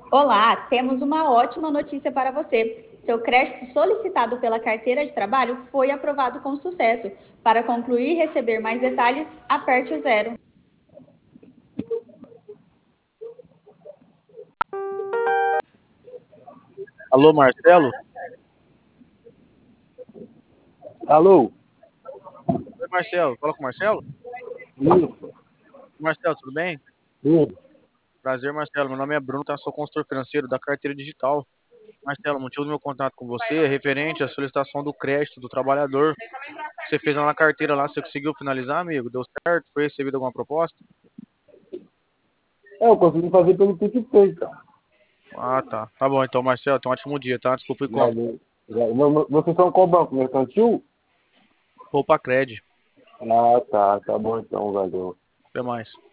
Olá, temos uma ótima notícia para você. Seu crédito solicitado pela carteira de trabalho foi aprovado com sucesso. Para concluir e receber mais detalhes, aperte o zero. Alô, Marcelo? Alô? Oi, Marcelo. Fala com o Marcelo? Isso, Marcelo, tudo bem? tudo. Prazer, Marcelo. Meu nome é Bruno, tá? Sou consultor financeiro da carteira digital. Marcelo, o motivo do meu contato com você é referente à solicitação do crédito do trabalhador. Você fez lá na carteira lá, você conseguiu finalizar, amigo? Deu certo? Foi recebida alguma proposta? Eu consegui fazer pelo PicPay, cara. Ah, tá. Tá bom, então, Marcelo, tenha um ótimo dia, tá? Desculpa, e como? Valeu. Vocês são qual banco? Mercantil? Poupa Cred. Ah, tá. Tá bom então, valeu. Até mais.